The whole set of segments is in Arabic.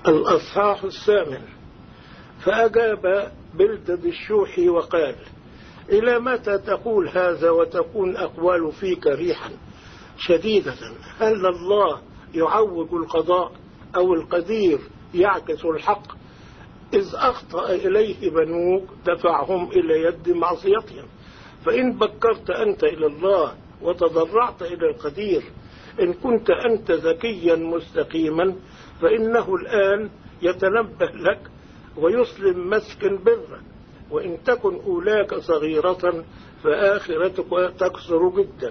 الأصحاح 8. فأجاب بلدد الشوحي وقال: إلى متى تقول هذا وتكون أقوال فيك ريحا شديدة؟ هل الله يعوج القضاء أو القدير يعكس الحق؟ إذ أخطأ إليه بنوك دفعهم إلى يد معصيتهم. فإن بكرت أنت إلى الله وتضرعت إلى القدير، إن كنت أنت ذكيا مستقيما، فإنه الآن يتنبه لك ويسلم مسك برك. وإن تكن أولاك صغيرة فآخرتك تكثر جدا.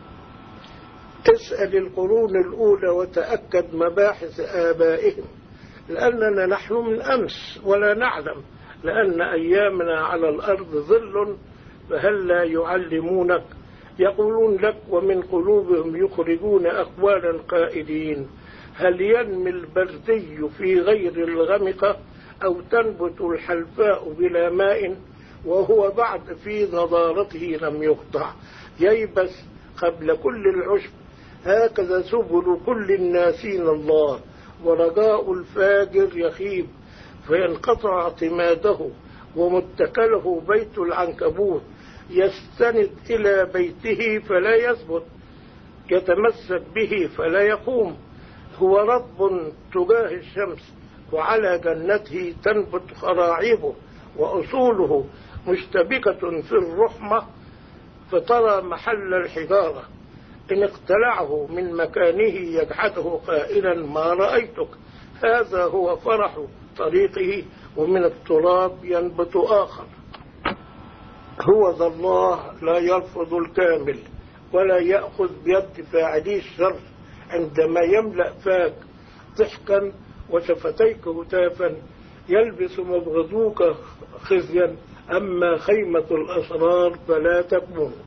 اسأل القرون الأولى وتأكد مباحث آبائهم، لأننا نحن من أمس ولا نعلم، لأن أيامنا على الأرض ظل، فهل لا يعلمونك؟ يقولون لك ومن قلوبهم يخرجون أقوالا قائلين: هل ينمي البردي في غير الغمقة، أو تنبت الحلفاء بلا ماء؟ وهو بعد في نضارته لم يقطع، ييبس قبل كل العشب. هكذا سبل كل الناسين الله، ورجاء الفاجر يخيب، فينقطع اعتماده ومتكله بيت العنكبوت. يستند إلى بيته فلا يثبت، يتمسك به فلا يقوم. هو رب تجاه الشمس، وعلى جنته تنبت خراعيبه، وأصوله مشتبكة في الرحمة، فترى محل الحجارة. إن اقتلعه من مكانه يجحده قائلا: ما رأيتك. هذا هو فرح طريقه، ومن التراب ينبت آخر. هو ذا الله لا يرفض الكامل، ولا يأخذ بيد فاعلي الشر. عندما يملأ فاك ضحكا وشفتيك هتافا، يلبس مبغضوك خزيا، أما خيمة الأسرار فلا تكمن.